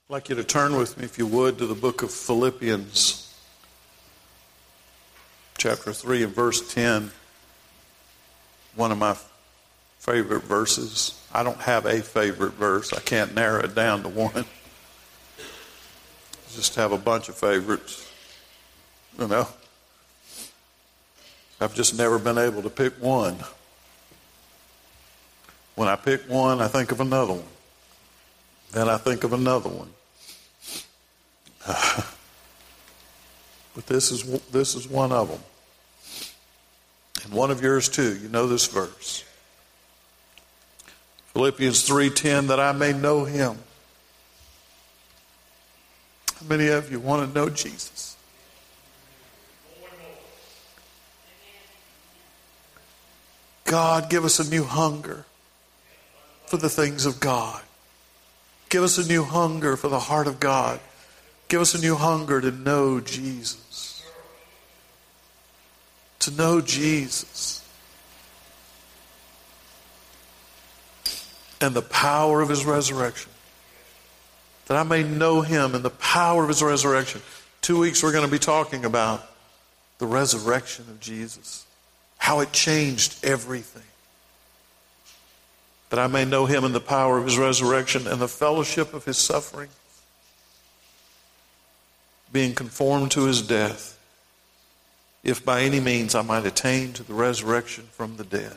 I'd like you to turn with me, if you would, to the book of Philippians, chapter 3 and verse 10. One of my favorite verses. I don't have a favorite verse. I can't narrow it down to one. I just have a bunch of favorites. You know, I've just never been able to pick one. When I pick one, I think of another one. Then I think of another one. But this is one of them. And one of yours too. You know this verse. Philippians 3:10, that I may know him. How many of you want to know Jesus? God, give us a new hunger for the things of God. Give us a new hunger for the heart of God. Give us a new hunger to know Jesus. To know Jesus. And the power of his resurrection. That I may know him and the power of his resurrection. 2 weeks we're going to be talking about the resurrection of Jesus. How it changed everything. That I may know him and the power of his resurrection and the fellowship of his suffering. Being conformed to his death, if by any means I might attain to the resurrection from the dead.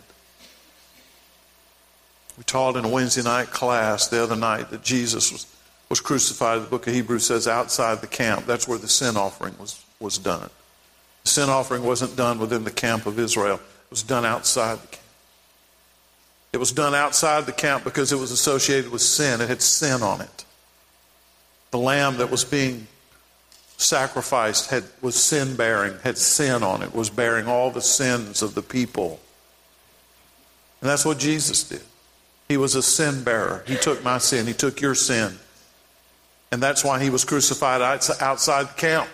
We taught in a Wednesday night class the other night that Jesus was crucified. The book of Hebrews says outside the camp. That's where the sin offering was done. The sin offering wasn't done within the camp of Israel. It was done outside the camp. It was done outside the camp because it was associated with sin. It had sin on it. The lamb that was being sacrificed was sin bearing, had sin on it, was bearing all the sins of the people. And that's what Jesus did. He was a sin bearer. He took my sin. He took your sin. And that's why he was crucified outside the camp.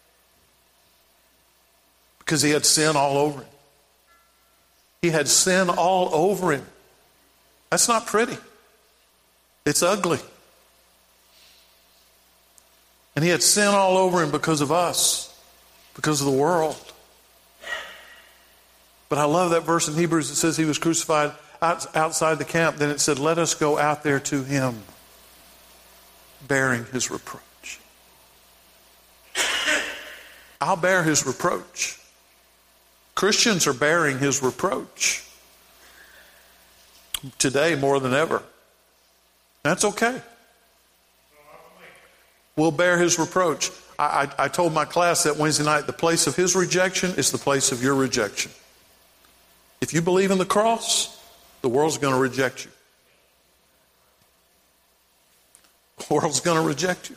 Because he had sin all over him. He had sin all over him. That's not pretty. It's ugly. And he had sin all over him because of us, because of the world. But I love that verse in Hebrews that says he was crucified outside the camp. Then it said, let us go out there to him, bearing his reproach. I'll bear his reproach. Christians are bearing his reproach. Today more than ever. That's okay. We'll bear his reproach. I told my class that Wednesday night, the place of his rejection is the place of your rejection. If you believe in the cross, the world's going to reject you. The world's going to reject you.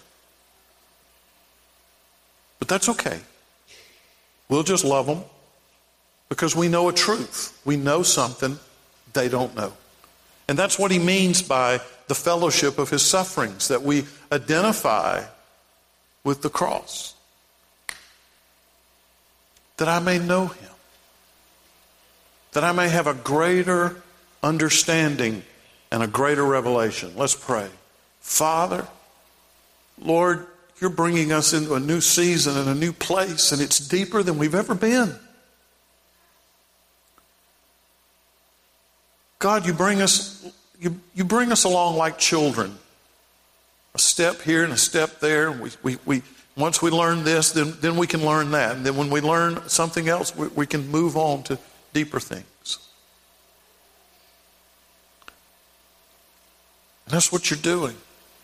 But that's okay. We'll just love them because we know a truth. We know something they don't know. And that's what he means by the fellowship of his sufferings, that we identify with the cross. That I may know him. That I may have a greater understanding and a greater revelation. Let's pray. Father, Lord, you're bringing us into a new season and a new place, and it's deeper than we've ever been. God, you bring us along like children. A step here and a step there. We once we learn this, then we can learn that. And then when we learn something else, we can move on to deeper things. And that's what you're doing.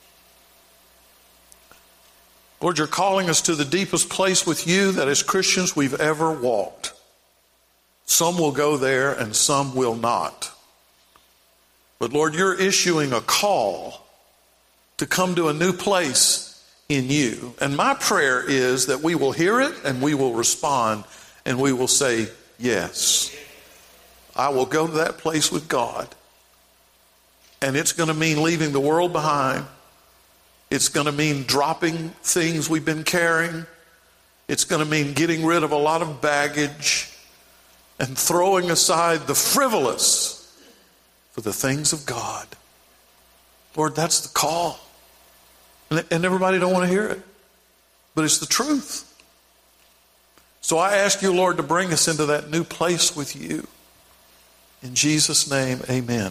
Lord, you're calling us to the deepest place with you that as Christians we've ever walked. Some will go there and some will not. But Lord, you're issuing a call to come to a new place in you. And my prayer is that we will hear it and we will respond and we will say, yes, I will go to that place with God. And it's going to mean leaving the world behind. It's going to mean dropping things we've been carrying. It's going to mean getting rid of a lot of baggage and throwing aside the frivolous for the things of God. Lord, that's the call. And And everybody don't want to hear it. But it's the truth. So I ask you, Lord, to bring us into that new place with you. In Jesus' name, amen.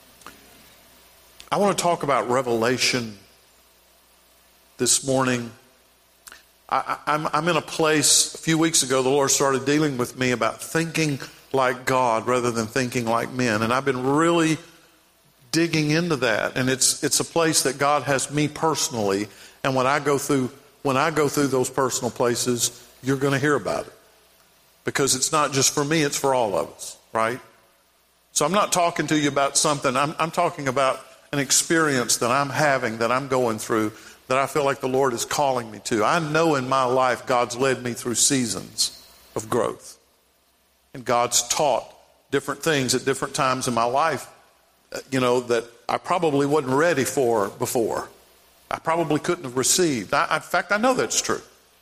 I want to talk about revelation this morning. I'm in a place, a few weeks ago, the Lord started dealing with me about thinking like God rather than thinking like men. And I've been really digging into that. And it's a place that God has me personally. And when I go through those personal places, you're going to hear about it. Because it's not just for me, it's for all of us, right? So I'm not talking to you about something. I'm talking about an experience that I'm having, that I'm going through, that I feel like the Lord is calling me to. I know in my life God's led me through seasons of growth. And God's taught different things at different times in my life, that I probably wasn't ready for before. I probably couldn't have received. In fact, I know that's true.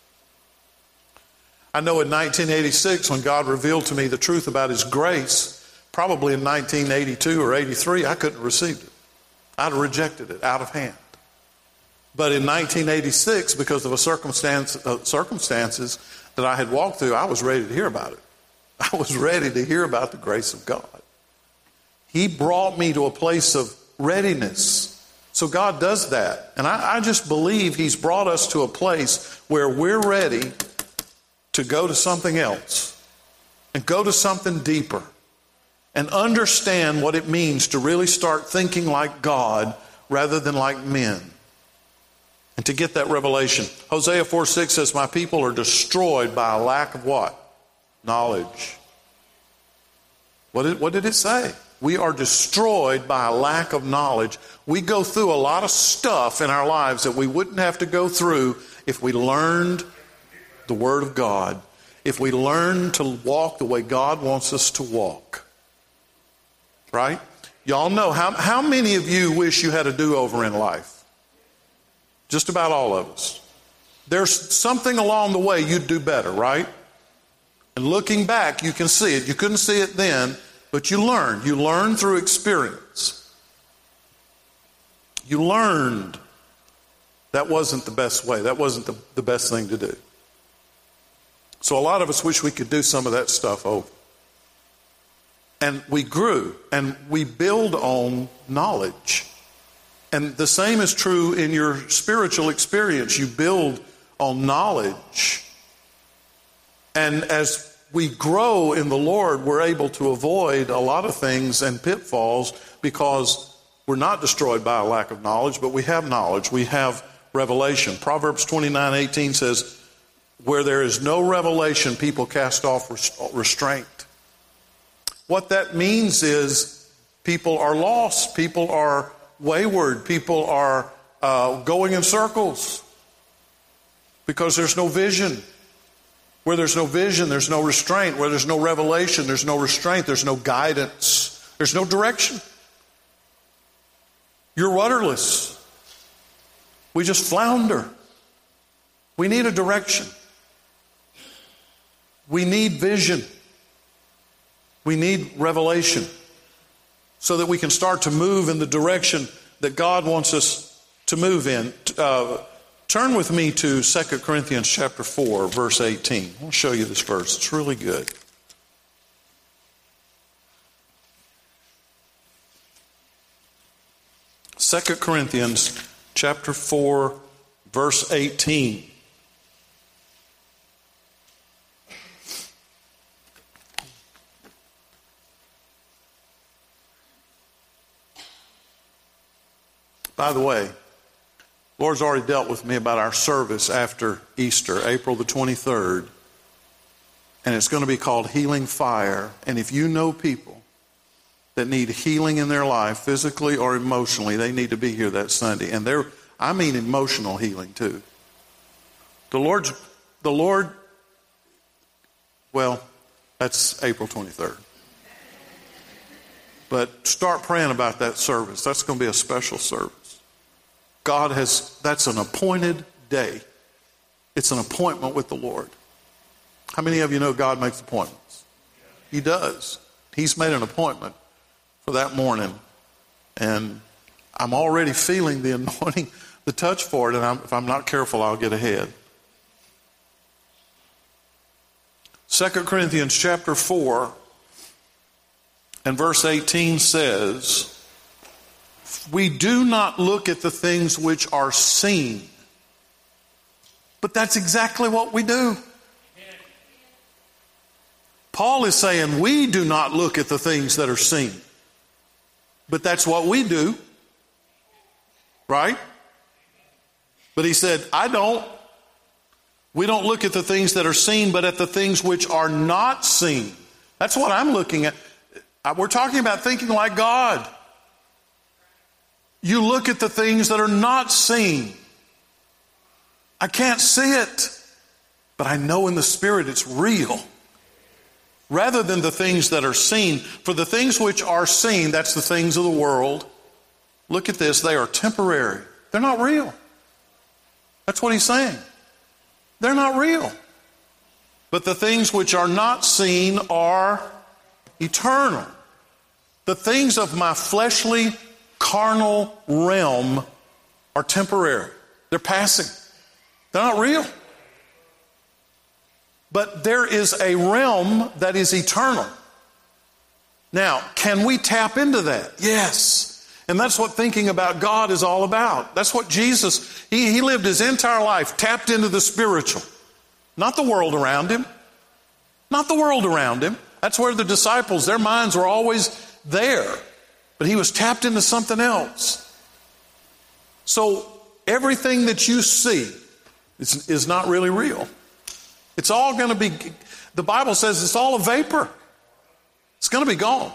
I know in 1986, when God revealed to me the truth about His grace, probably in 1982 or 83, I couldn't have received it. I'd have rejected it out of hand. But in 1986, because of circumstances that I had walked through, I was ready to hear about it. I was ready to hear about the grace of God. He brought me to a place of readiness. So God does that. And I just believe He's brought us to a place where we're ready to go to something else and go to something deeper and understand what it means to really start thinking like God rather than like men. And to get that revelation. Hosea 4:6 says, my people are destroyed by a lack of what? Knowledge. What did it say? We are destroyed by a lack of knowledge. We go through a lot of stuff in our lives that we wouldn't have to go through if we learned the Word of God. If we learned to walk the way God wants us to walk. Right? Y'all know, how many of you wish you had a do-over in life? Just about all of us. There's something along the way you'd do better, right? And looking back, you can see it. You couldn't see it then, but you learned. You learned through experience. You learned that wasn't the best way. That wasn't the best thing to do. So a lot of us wish we could do some of that stuff over. And we grew, and we build on knowledge. And the same is true in your spiritual experience. You build on knowledge. And as we grow in the Lord, we're able to avoid a lot of things and pitfalls because we're not destroyed by a lack of knowledge, but we have knowledge. We have revelation. Proverbs 29:18 says, where there is no revelation, people cast off restraint. What that means is people are lost. People are wayward. People are going in circles because there's no vision. Where there's no vision, there's no restraint. Where there's no revelation, there's no restraint. There's no guidance. There's no direction. You're rudderless. We just flounder. We need a direction. We need vision. We need revelation so that we can start to move in the direction that God wants us to move in. Turn with me to 2 Corinthians chapter 4, verse 18. I'll show you this verse. It's really good. Second Corinthians chapter 4, verse 18. By the way, the Lord's already dealt with me about our service after Easter, April the 23rd. And it's going to be called Healing Fire. And if you know people that need healing in their life, physically or emotionally, they need to be here that Sunday. And I mean emotional healing too. The Lord, well, that's April 23rd. But start praying about that service. That's going to be a special service. That's an appointed day. It's an appointment with the Lord. How many of you know God makes appointments? He does. He's made an appointment for that morning. And I'm already feeling the anointing the touch for it, and if I'm not careful, I'll get ahead. 2 Corinthians chapter 4 and verse 18 says, we do not look at the things which are seen. But that's exactly what we do. Paul is saying we do not look at the things that are seen. But that's what we do. Right? But he said, I don't. We don't look at the things that are seen, but at the things which are not seen. That's what I'm looking at. We're talking about thinking like God. You look at the things that are not seen. I can't see it, but I know in the Spirit it's real. Rather than the things that are seen. For the things which are seen, that's the things of the world. Look at this, they are temporary. They're not real. That's what he's saying. They're not real. But the things which are not seen are eternal. The things of my fleshly, carnal realm are temporary. They're passing. They're not real. But there is a realm that is eternal. Now, can we tap into that? Yes. And that's what thinking about God is all about. That's what Jesus, he lived his entire life tapped into the spiritual. Not the world around him. Not the world around him. That's where the disciples, their minds were always there. But he was tapped into something else. So everything that you see is not really real. It's all going to be, the Bible says it's all a vapor. It's going to be gone.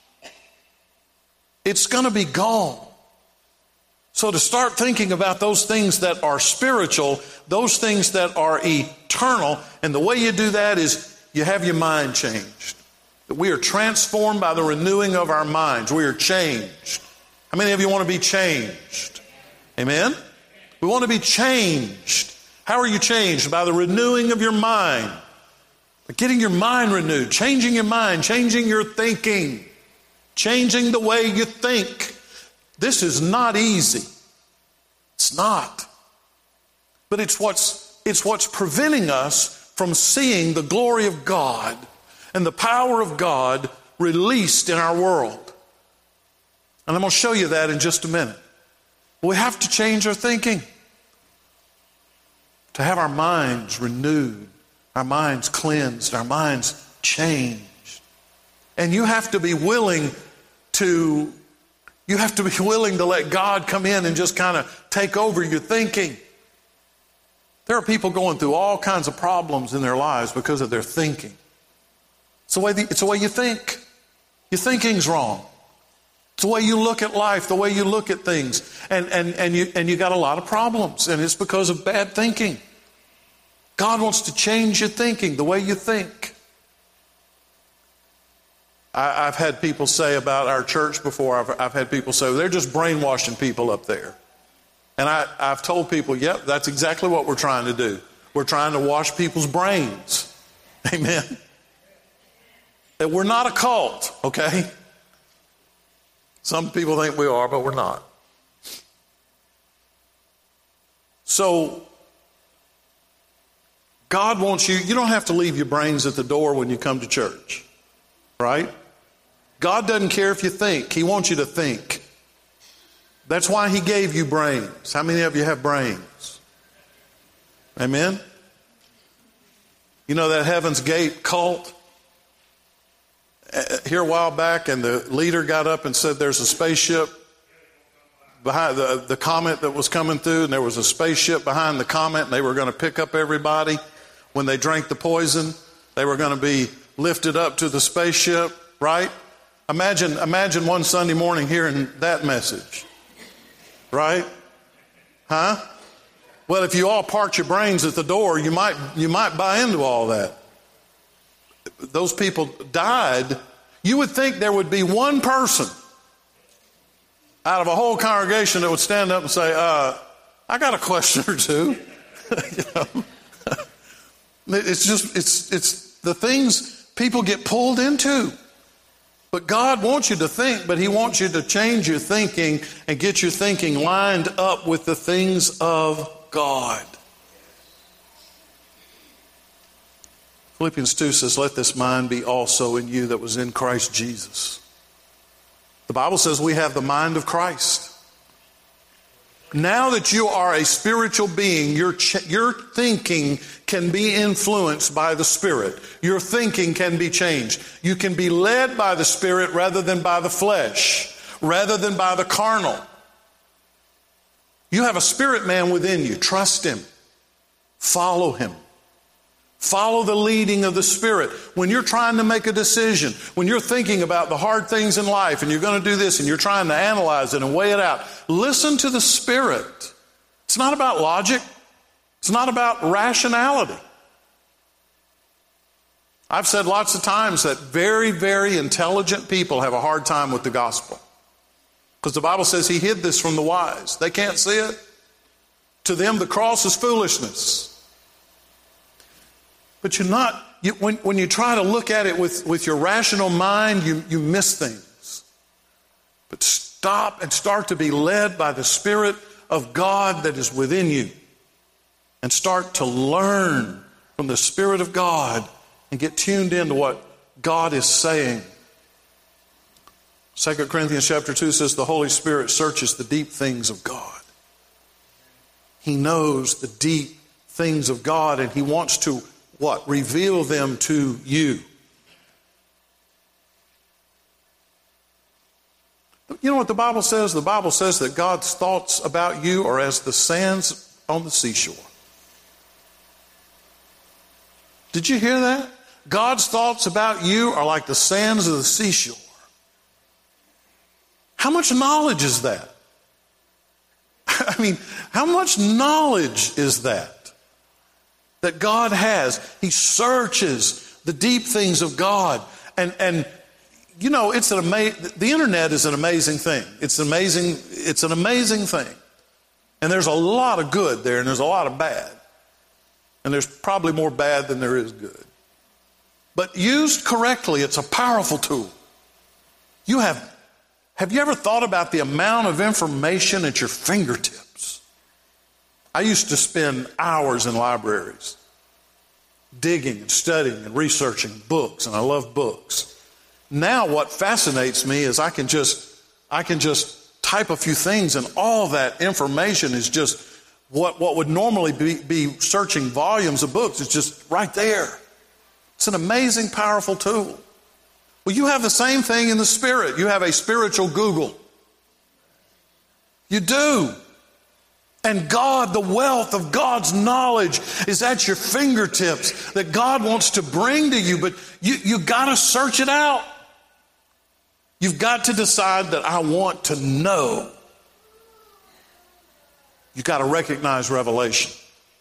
It's going to be gone. So to start thinking about those things that are spiritual, those things that are eternal, and the way you do that is you have your mind changed. That we are transformed by the renewing of our minds. We are changed. How many of you want to be changed? Amen? We want to be changed. How are you changed? By the renewing of your mind. By getting your mind renewed, changing your mind, changing your thinking, changing the way you think. This is not easy. It's not. But it's what's preventing us from seeing the glory of God and the power of God released in our world. And I'm going to show you that in just a minute. We have to change our thinking. To have our minds renewed, our minds cleansed, our minds changed. And you have to be willing to let God come in and just kind of take over your thinking. There are people going through all kinds of problems in their lives because of their thinking. It's the way you think. Your thinking's wrong. It's the way you look at life, the way you look at things. And you got a lot of problems, and it's because of bad thinking. God wants to change your thinking, the way you think. I've had people say about our church before, I've had people say, they're just brainwashing people up there. And I've told people, yep, that's exactly what we're trying to do. We're trying to wash people's brains. Amen. That we're not a cult, okay? Some people think we are, but we're not. So, God wants you don't have to leave your brains at the door when you come to church, right? God doesn't care if you think. He wants you to think. That's why he gave you brains. How many of you have brains? Amen? You know that Heaven's Gate cult? Here a while back, and the leader got up and said there's a spaceship behind the comet that was coming through, and there was a spaceship behind the comet, and they were going to pick up everybody. When they drank the poison, they were going to be lifted up to the spaceship, right? Imagine one Sunday morning hearing that message, right? Huh? Well, if you all parked your brains at the door, you might buy into all that. Those people died. You would think there would be one person out of a whole congregation that would stand up and say, I got a question or two. You know? It's the things people get pulled into. But God wants you to think, but He wants you to change your thinking and get your thinking lined up with the things of God. Philippians 2 says, let this mind be also in you that was in Christ Jesus. The Bible says we have the mind of Christ. Now that you are a spiritual being, your thinking can be influenced by the Spirit. Your thinking can be changed. You can be led by the Spirit rather than by the flesh, rather than by the carnal. You have a spirit man within you. Trust him. Follow him. Follow the leading of the Spirit. When you're trying to make a decision, when you're thinking about the hard things in life and you're going to do this and you're trying to analyze it and weigh it out, listen to the Spirit. It's not about logic. It's not about rationality. I've said lots of times that very, very intelligent people have a hard time with the gospel. Because the Bible says He hid this from the wise. They can't see it. To them, the cross is foolishness. But when you try to look at it with your rational mind, you miss things. But stop and start to be led by the Spirit of God that is within you. And start to learn from the Spirit of God and get tuned into what God is saying. 2 Corinthians chapter 2 says the Holy Spirit searches the deep things of God. He knows the deep things of God, and He wants to what? Reveal them to you. You know what the Bible says? The Bible says that God's thoughts about you are as the sands on the seashore. Did you hear that? God's thoughts about you are like the sands of the seashore. How much knowledge is that? I mean, how much knowledge is that God has? He searches the deep things of God. And you know, the internet is an amazing thing. It's an amazing thing. And there's a lot of good there and there's a lot of bad. And there's probably more bad than there is good. But used correctly, it's a powerful tool. Have you ever thought about the amount of information at your fingertips? I used to spend hours in libraries digging and studying and researching books, and I love books. Now what fascinates me is I can just type a few things, and all that information is just what would normally be searching volumes of books. It's just right there. It's an amazing, powerful tool. Well, you have the same thing in the Spirit. You have a spiritual Google. You do. And God, the wealth of God's knowledge is at your fingertips that God wants to bring to you, but you've got to search it out. You've got to decide that I want to know. You've got to recognize revelation.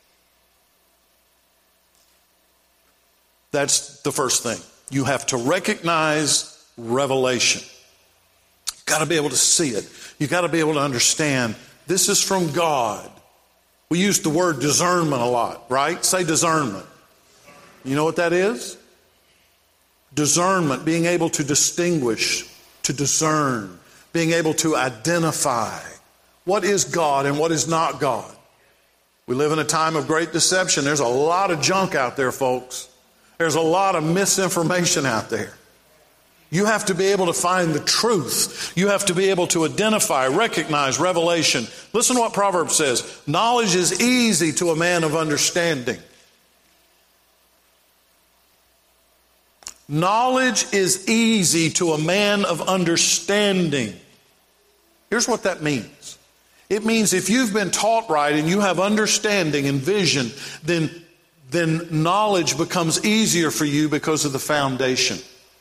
That's the first thing. You have to recognize revelation. You've got to be able to see it. You've got to be able to understand this is from God. We use the word discernment a lot, right? Say discernment. You know what that is? Discernment, being able to distinguish, to discern, being able to identify what is God and what is not God. We live in a time of great deception. There's a lot of junk out there, folks. There's a lot of misinformation out there. You have to be able to find the truth. You have to be able to identify, recognize revelation. Listen to what Proverbs says. Knowledge is easy to a man of understanding. Knowledge is easy to a man of understanding. Here's what that means. It means if you've been taught right and you have understanding and vision, then knowledge becomes easier for you because of the foundation.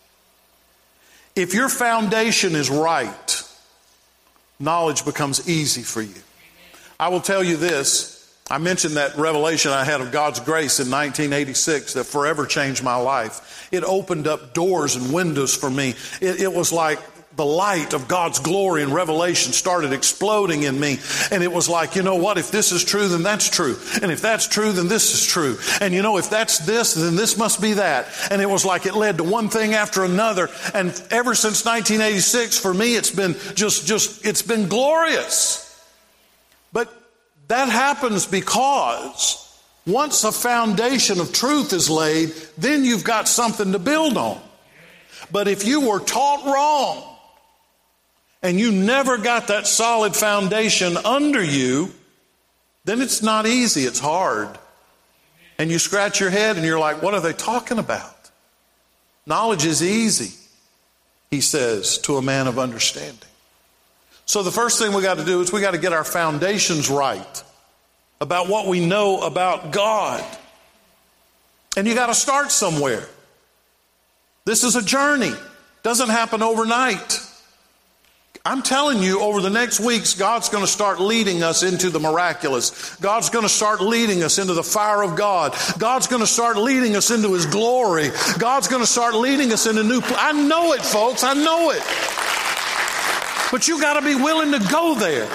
If your foundation is right, knowledge becomes easy for you. I will tell you this. I mentioned that revelation I had of God's grace in 1986 that forever changed my life. It opened up doors and windows for me. It was like the light of God's glory and revelation started exploding in me. And it was like, you know what? If this is true, then that's true. And if that's true, then this is true. And you know, if that's this, then this must be that. And it was like it led to one thing after another. And ever since 1986, for me, it's been it's been glorious. But that happens because once a foundation of truth is laid, then you've got something to build on. But if you were taught wrong and you never got that solid foundation under you, then it's not easy, it's hard. And you scratch your head and you're like, what are they talking about? Knowledge is easy, he says, to a man of understanding. So the first thing we got to do is we got to get our foundations right about what we know about God. And you got to start somewhere. This is a journey. Doesn't happen overnight. I'm telling you, over the next weeks, God's going to start leading us into the miraculous. God's going to start leading us into the fire of God. God's going to start leading us into His glory. God's going to start leading us into new... I know it, folks. I know it. But you got to be willing to go there.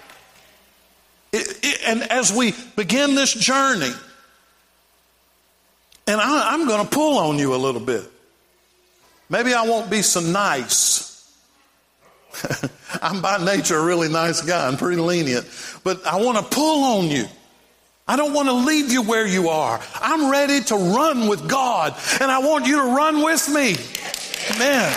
And as we begin this journey, and I'm going to pull on you a little bit. Maybe I won't be so nice. I'm by nature a really nice guy. I'm pretty lenient. But I want to pull on you. I don't want to leave you where you are. I'm ready to run with God. And I want you to run with me. Amen.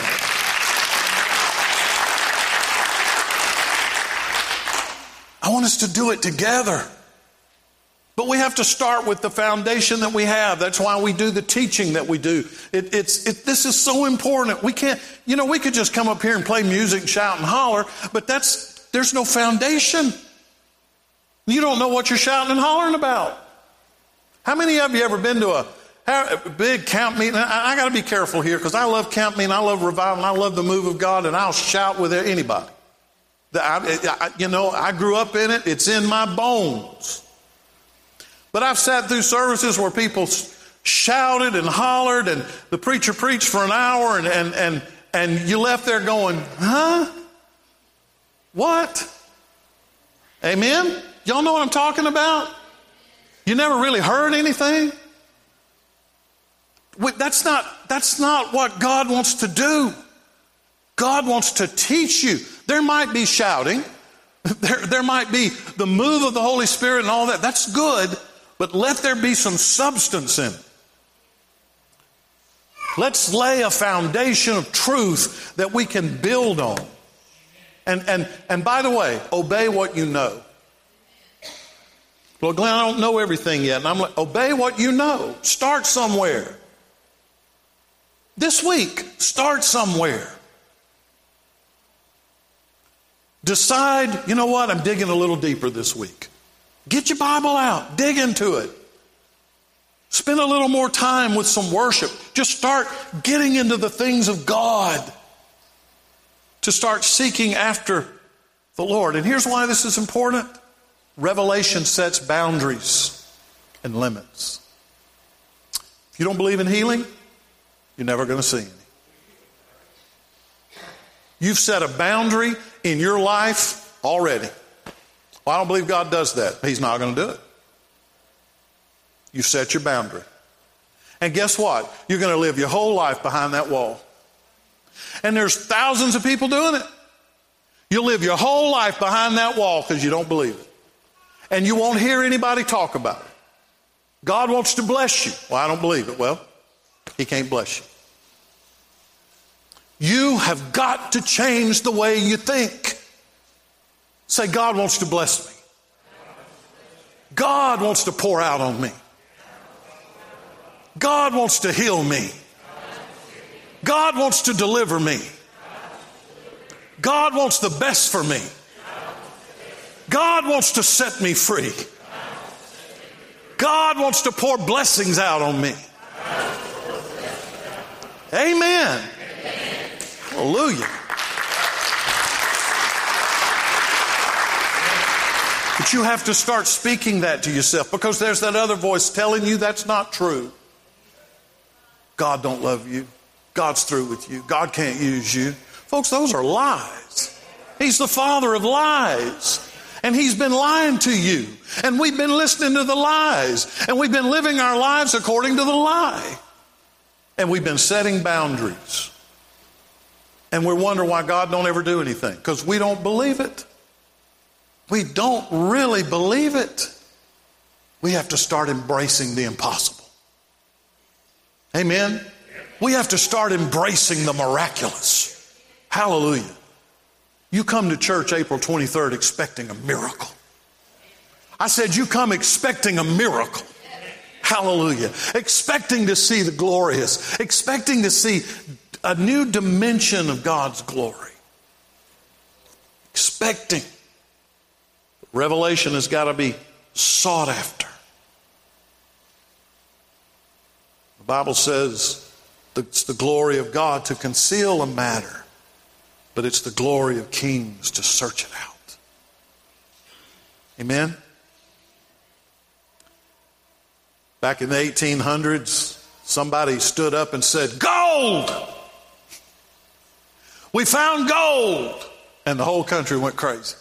I want us to do it together. But we have to start with the foundation that we have. That's why we do the teaching that we do. This is so important. We can't, we could just come up here and play music and shout and holler, but there's no foundation. You don't know what you're shouting and hollering about. How many of you ever been to a big camp meeting? I got to be careful here because I love camp meeting, I love revival, and I love the move of God, and I'll shout with anybody. I grew up in it. It's in my bones. But I've sat through services where people shouted and hollered and the preacher preached for an hour and you left there going, huh? What? Amen? Y'all know what I'm talking about? You never really heard anything? That's not what God wants to do. God wants to teach you. There might be shouting. There might be the move of the Holy Spirit and all that. That's good. But let there be some substance in it. Let's lay a foundation of truth that we can build on. And by the way, obey what you know. Well, Glenn, I don't know everything yet. And I'm like, obey what you know. Start somewhere. This week, start somewhere. Decide, you know what, I'm digging a little deeper this week. Get your Bible out. Dig into it. Spend a little more time with some worship. Just start getting into the things of God. To start seeking after the Lord. And here's why this is important. Revelation sets boundaries and limits. If you don't believe in healing, you're never going to see any. You've set a boundary in your life already. Well, I don't believe God does that. He's not going to do it. You set your boundary. And guess what? You're going to live your whole life behind that wall. And there's thousands of people doing it. You'll live your whole life behind that wall because you don't believe it. And you won't hear anybody talk about it. God wants to bless you. Well, I don't believe it. Well, He can't bless you. You have got to change the way you think. Say, God wants to bless me. God wants to pour out on me. God wants to heal me. God wants to deliver me. God wants the best for me. God wants to set me free. God wants to pour blessings out on me. Amen. Hallelujah. But you have to start speaking that to yourself because there's that other voice telling you that's not true. God don't love you. God's through with you. God can't use you. Folks, those are lies. He's the father of lies. And he's been lying to you. And we've been listening to the lies. And we've been living our lives according to the lie. And we've been setting boundaries. And we wonder why God don't ever do anything. Because we don't believe it. We don't really believe it. We have to start embracing the impossible. Amen? We have to start embracing the miraculous. Hallelujah. You come to church April 23rd expecting a miracle. I said you come expecting a miracle. Hallelujah. Expecting to see the glorious. Expecting to see a new dimension of God's glory. Expecting. Revelation has got to be sought after. The Bible says it's the glory of God to conceal a matter. But it's the glory of kings to search it out. Amen? Back in the 1800s, somebody stood up and said, "Gold! We found gold!" And the whole country went crazy.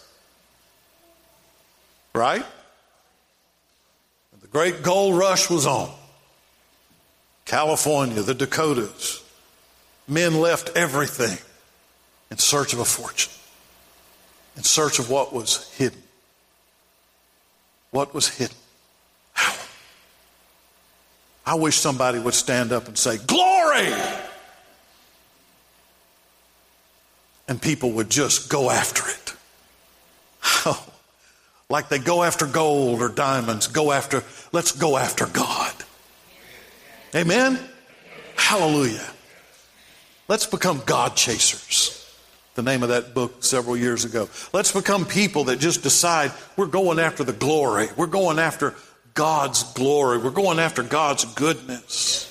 Right? The great gold rush was on. California, the Dakotas. Men left everything in search of a fortune, in search of what was hidden. What was hidden? How? I wish somebody would stand up and say, "Glory!" And people would just go after it. Oh, like they go after gold or diamonds. Let's go after God. Amen? Hallelujah. Let's become God chasers. The name of that book several years ago. Let's become people that just decide we're going after the glory. We're going after God's glory. We're going after God's goodness.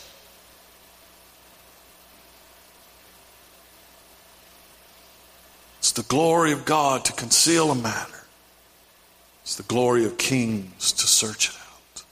It's the glory of God to conceal a matter. It's the glory of kings to search it out.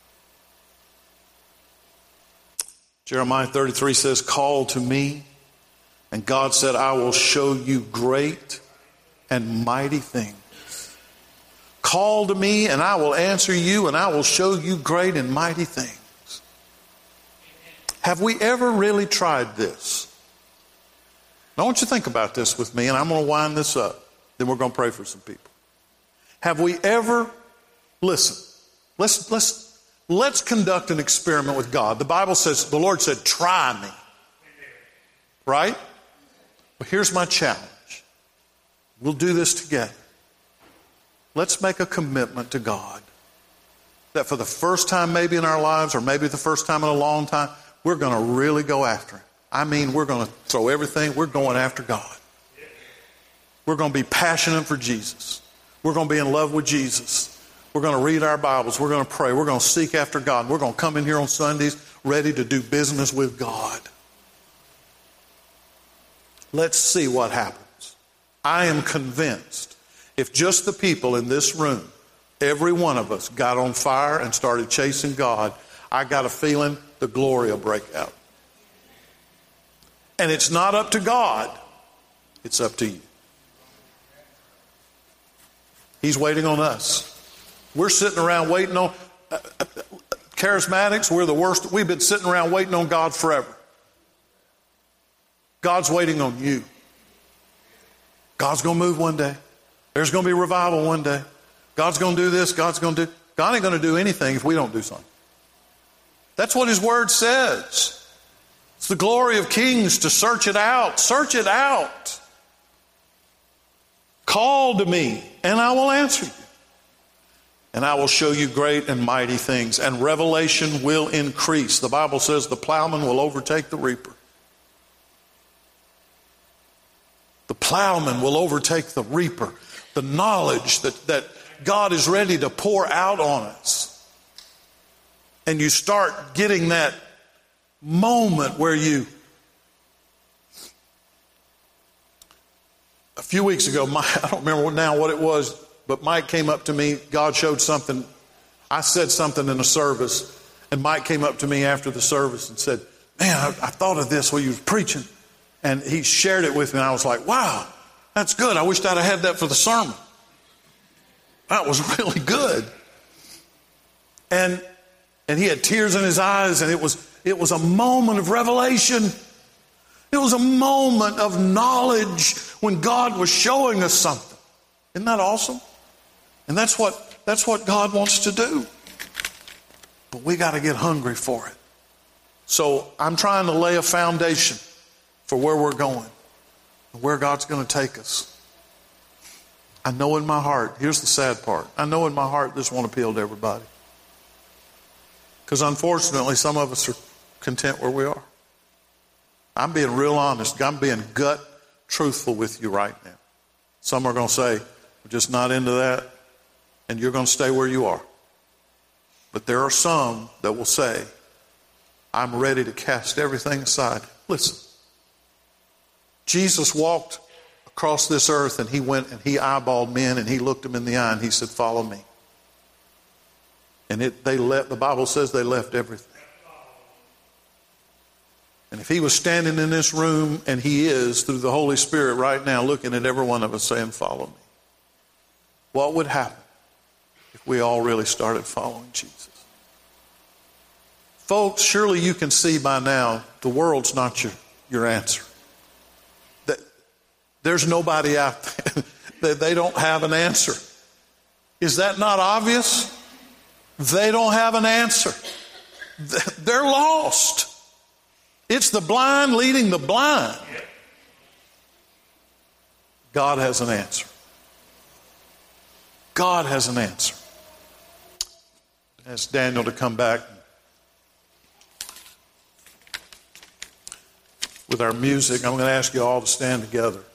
Jeremiah 33 says, "Call to me." And God said, "I will show you great and mighty things." Call to me and I will answer you and I will show you great and mighty things. Have we ever really tried this? Now I want you to think about this with me, and I'm going to wind this up. Then we're going to pray for some people. Have we ever, listen, let's conduct an experiment with God. The Bible says, the Lord said, "Try me." Right? Well, here's my challenge. We'll do this together. Let's make a commitment to God that for the first time maybe in our lives, or maybe the first time in a long time, we're going to really go after Him. I mean, we're going to throw everything. We're going after God. We're going to be passionate for Jesus. We're going to be in love with Jesus. We're going to read our Bibles. We're going to pray. We're going to seek after God. We're going to come in here on Sundays ready to do business with God. Let's see what happens. I am convinced if just the people in this room, every one of us got on fire and started chasing God, I got a feeling the glory will break out. And it's not up to God. It's up to you. He's waiting on us. We're sitting around waiting on charismatics. We're the worst. We've been sitting around waiting on God forever. God's waiting on you. God's going to move one day. There's going to be revival one day. God's going to do this. God ain't going to do anything if we don't do something. That's what His Word says. It's the glory of kings to search it out. Search it out. Call to me, and I will answer you. And I will show you great and mighty things, and revelation will increase. The Bible says the plowman will overtake the reaper. The plowman will overtake the reaper. The knowledge that God is ready to pour out on us. And you start getting that moment where a few weeks ago, I don't remember now what it was, but Mike came up to me. God showed something. I said something in a service, and Mike came up to me after the service and said, "Man, I thought of this while you was preaching." And he shared it with me, and I was like, wow, that's good. I wished I'd have had that for the sermon. That was really good. And he had tears in his eyes, and it was a moment of revelation. It was a moment of knowledge when God was showing us something. Isn't that awesome? And that's what God wants to do. But we got to get hungry for it. So I'm trying to lay a foundation for where we're going and where God's going to take us. I know in my heart, here's the sad part, I know in my heart this won't appeal to everybody. Because unfortunately, some of us are content where we are. I'm being real honest. I'm being gut truthful with you right now. Some are going to say, we're just not into that, and you're going to stay where you are. But there are some that will say, I'm ready to cast everything aside. Listen, Jesus walked across this earth, and he went and he eyeballed men, and he looked them in the eye, and he said, follow me. And the Bible says they left everything. And if he was standing in this room, and he is through the Holy Spirit right now looking at every one of us saying, follow me, what would happen if we all really started following Jesus? Folks, surely you can see by now the world's not your answer. There's nobody out there. They don't have an answer. Is that not obvious? They don't have an answer. They're lost. It's the blind leading the blind. God has an answer. God has an answer. Ask Daniel to come back with our music. I'm going to ask you all to stand together.